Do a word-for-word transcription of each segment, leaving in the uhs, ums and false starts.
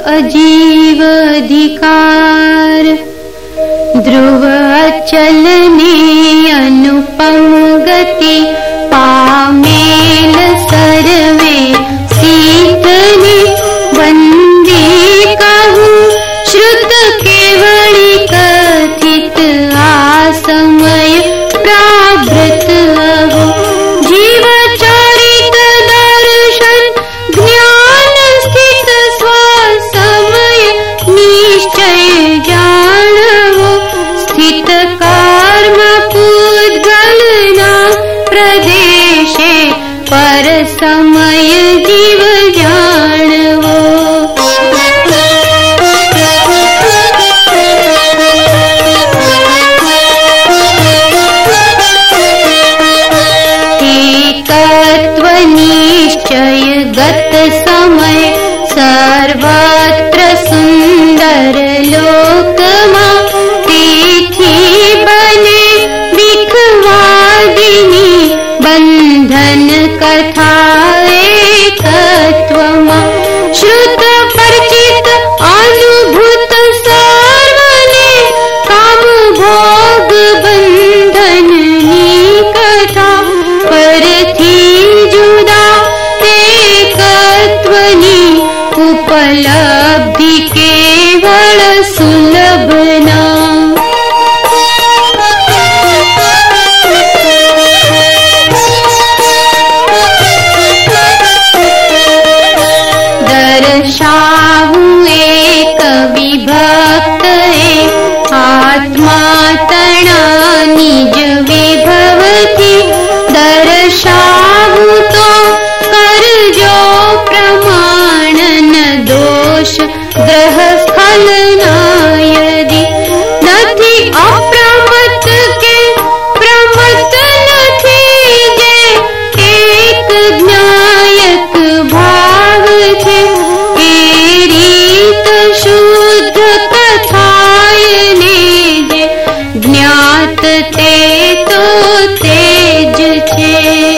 अजीव अधिकार। ध्रुव चलने अनुपम गति पामेल सर्वे सीतने वंदे कहूँ श्रुत केवली कथित आसमय प्रावृत अहो। जीव चरित दर्शन ज्ञान स्थित स्वसमय निश्चय जानवो। स्थित कर्म पुद्गलना प्रदेशे पर समय जीव जानवो। निश्चय गत समय सर्वत्र सुंदर लोकमा। तिथि बने विखवादिनी बंधन कथा एकत्वमा। श्रुत परिचित अनुभूत सर्वने काम भोग बंधन ही कथा। परथी जुदा एकत्वनी उपलब्धि केवल सुलभना। दर्शाऊं एक विभक्त आत्मा तना निज विभव थी। दर्शाऊं तो कर जो प्रमाण न दोष ग्रह स्खलना। यदि नथी अप्रमत के प्रमत नथी जे एक ज्ञायक भाव छे। ए रीत शुद्ध कथायने जे ज्ञात ते तो तेज छे।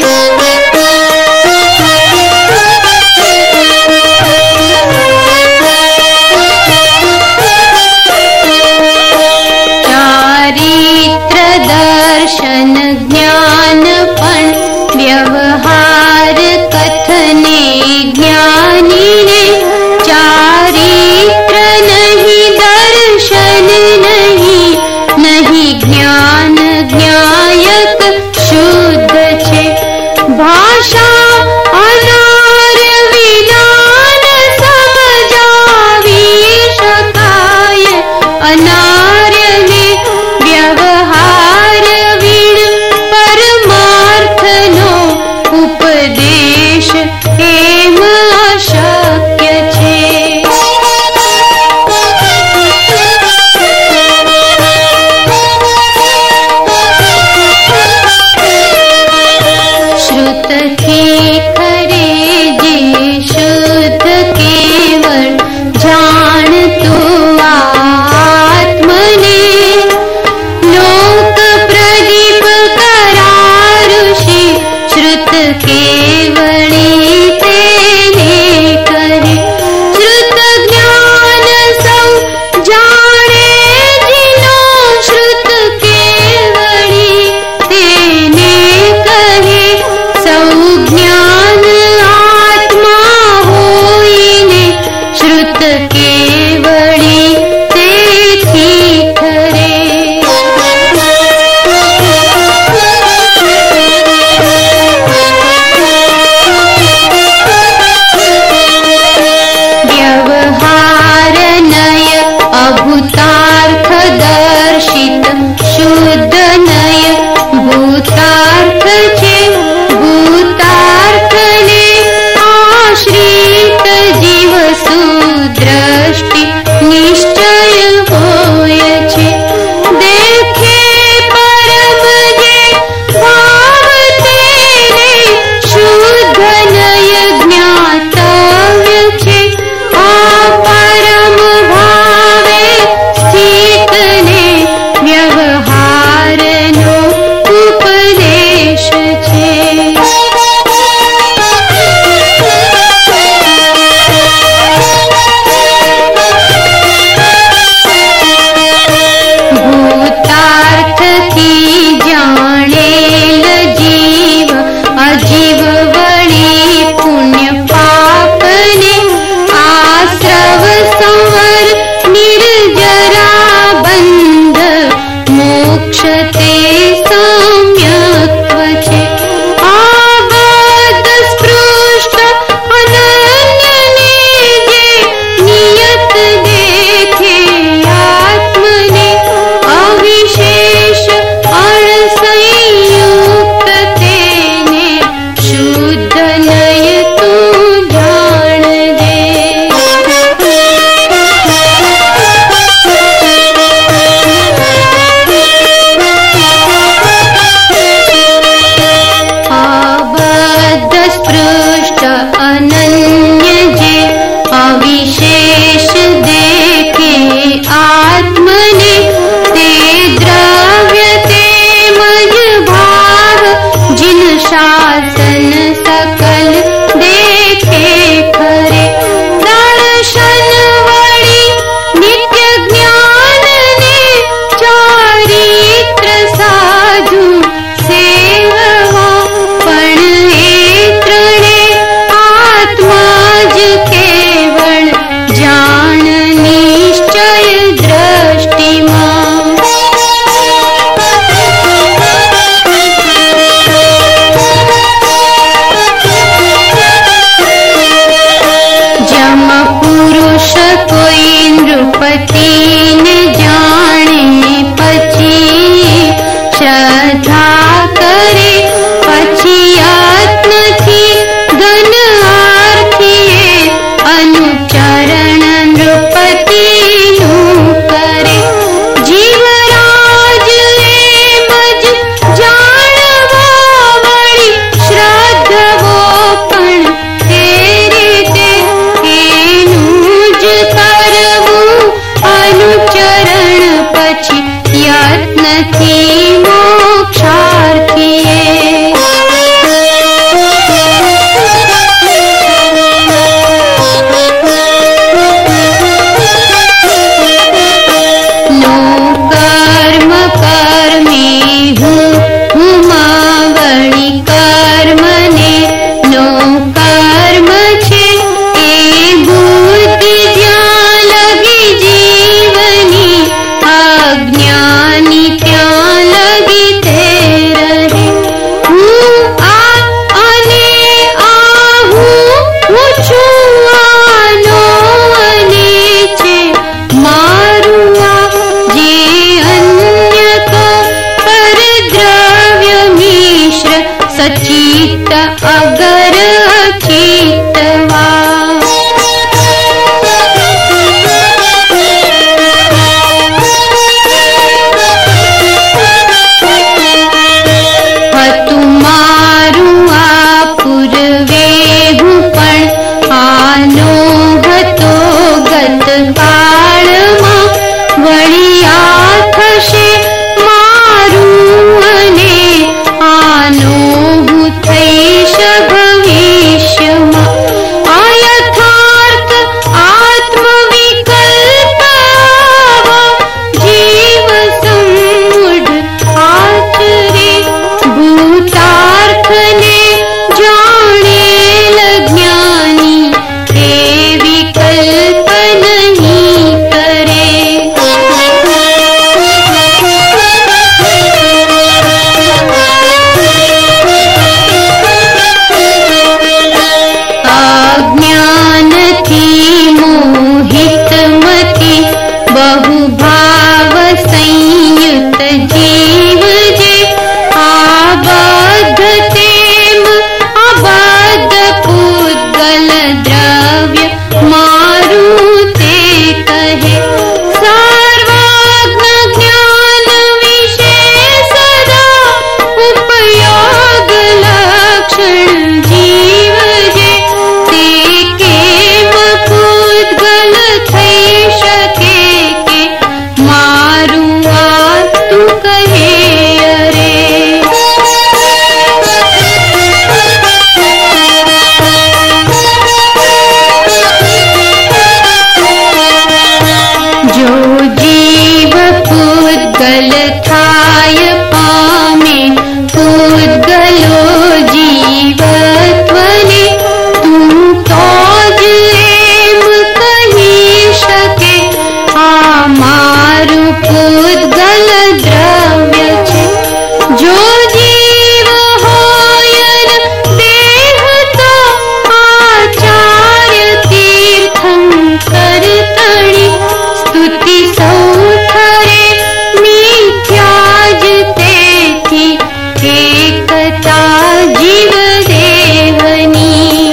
चारित्र दर्शन ज्ञान पण व्यवहार कथने ज्ञानी ने। चारित्र नहीं दर्शन नहीं નથી મોક્ષાર્થીએ. નો કર્મ કર્મી હું હુંમાં વળી કર્મને નો કર્મ છે એ બુદ્ધિ જ્યાં લગી જીવની અજ્ઞાની ત્યાં લગી તે રહે. હું આ અને આ હું હું છું આનો અને છે મારું આ જે અન્ય તો પરદ્રવ્ય મિશ્ર સચિત અગર અચિતવા. હતું મારું આ પૂર્વે હું પણ આનો હતો ગત કાળમાં વળી આ થશે મારું અને આનો હું થઈશ ભવિષ્યમાં. આ યથાર્થ આત્મવિકલ્પ આવા જીવ સમૂઢ આચરે ભૂતાર્થને જાણેલ જ્ઞાની એ વિકલ્પ નહીં કરે. અજ્ઞાનથી મોહિત મથી બહુ ભાવ સંયુક્ત જીવ જે આબદ્ધ તેમ આબદ્ધ પૂતગલ દ્રવ્ય મારું તે કહે. સર્વજ્ઞ જ્ઞાન વિશે સદા ઉપયોગ લક્ષણ જીવ જે તે કેમ પૂતગલ થઈ શકે કે મારું આ તું કહે અરે. જો જીવ પૂતગલ થાય પામે પૂતગલો જીવત્વને તું તો જ એમ કહી શકે આ મારું પૂતગલ દ્રવ્ય છે. જો જીવ હોય ન દેહ તો આચાર્ય તીર્થંકર તણી સ્તુતિ સૌ થરે મિથ્યા જ તેથી એકતા જીવ દેવની.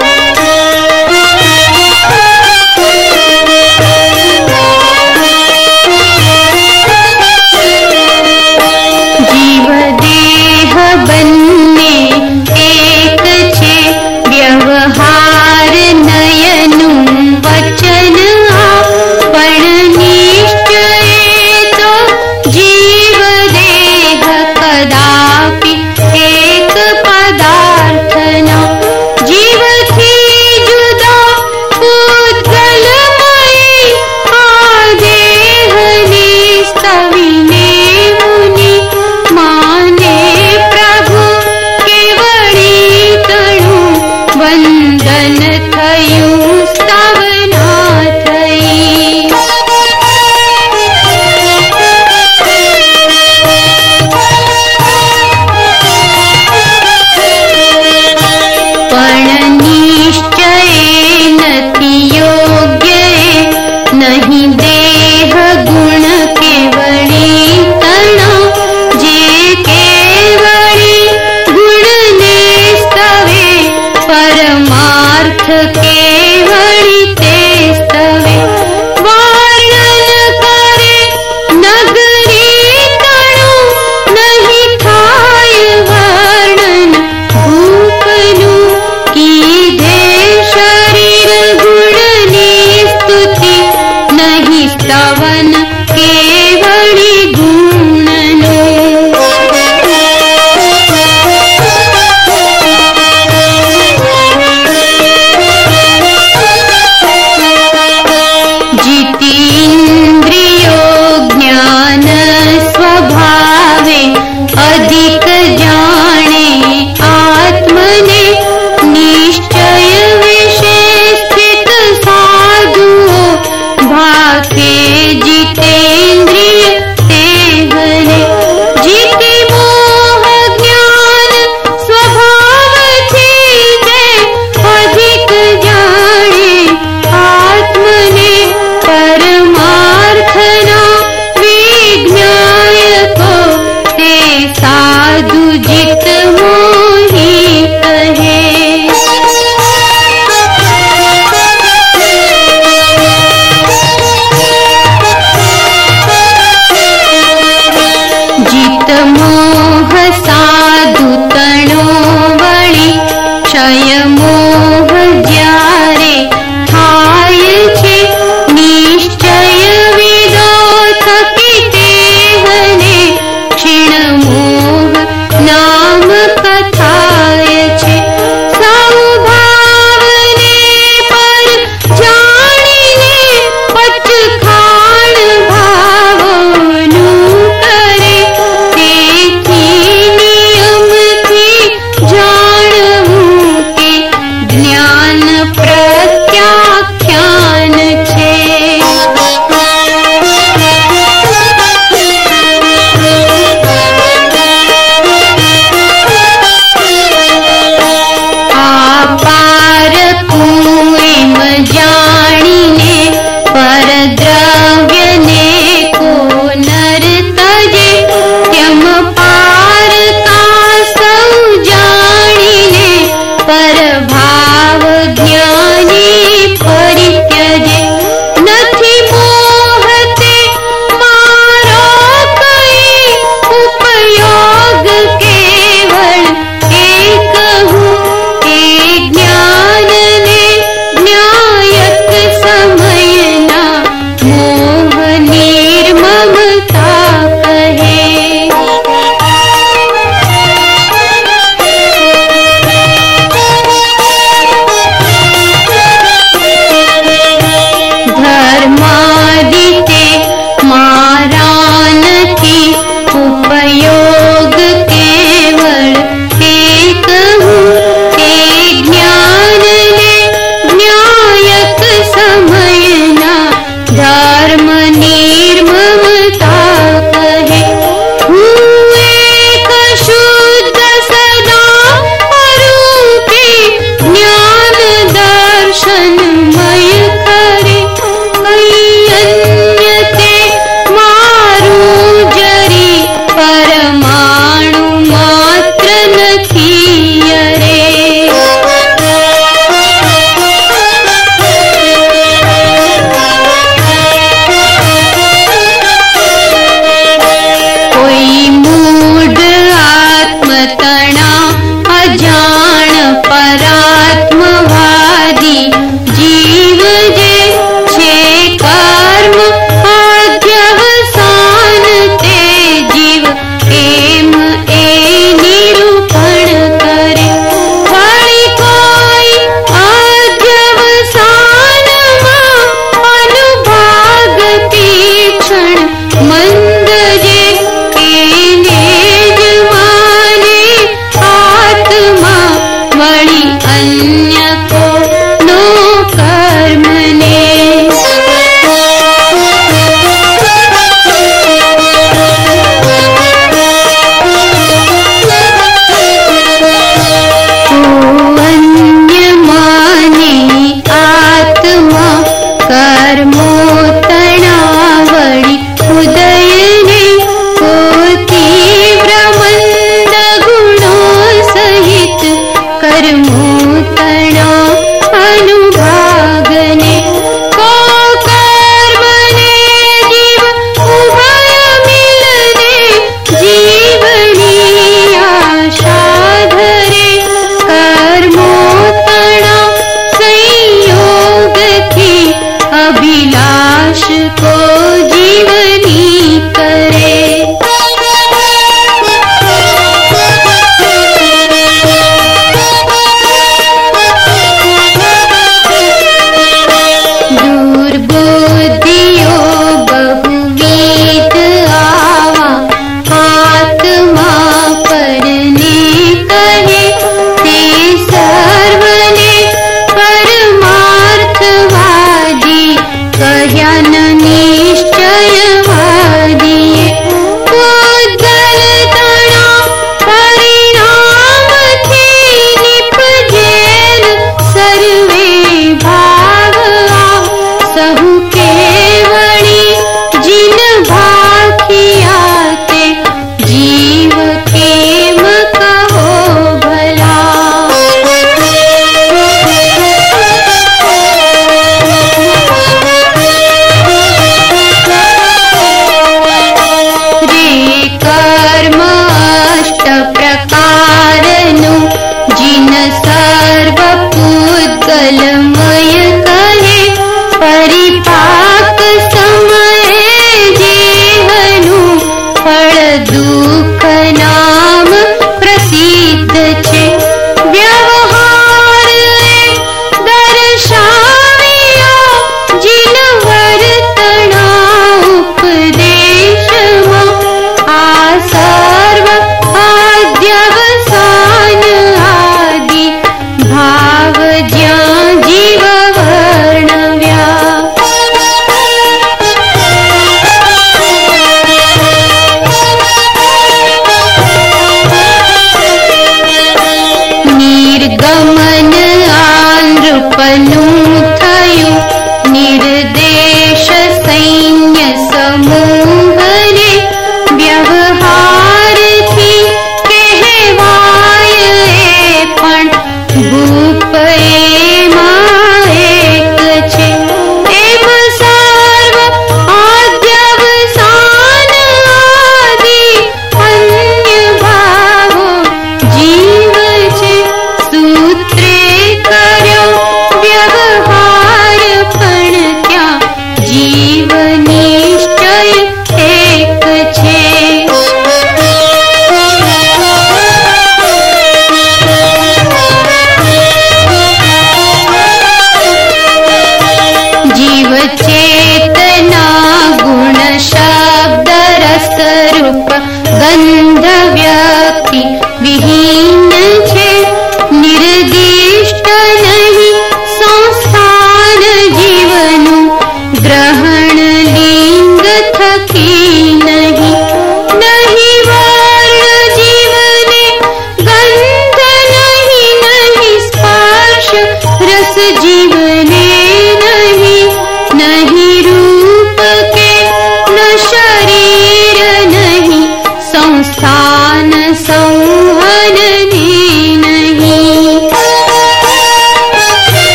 જીવ દેહ બંને એક છે વ્યવહાર નયનું વચન આ પણ નિશ્ચય તો જીવ દેહ કદાપી એક પદાર્થના જીવથી જુદા પૂતગલમય આ દેહને સ્તવીને મુનિ માને પ્રભુ કેવળી તણું વંદન થયું સ્તવના થઈ. પણ નિશ્ચય નથી યોગ્ય નહીં દેહ ગુણ કેવળી તણા જે કેવળી ગુણને સ્તવે પરમાર્થ કેવળી તે સ્તવે. વર્ણન કરે નગરી તણું નહીં થાય વર્ણન ભૂપનું કીધે શરીર ગુણની સ્તુતિ નહીં સ્તવન કેવળી ગુણ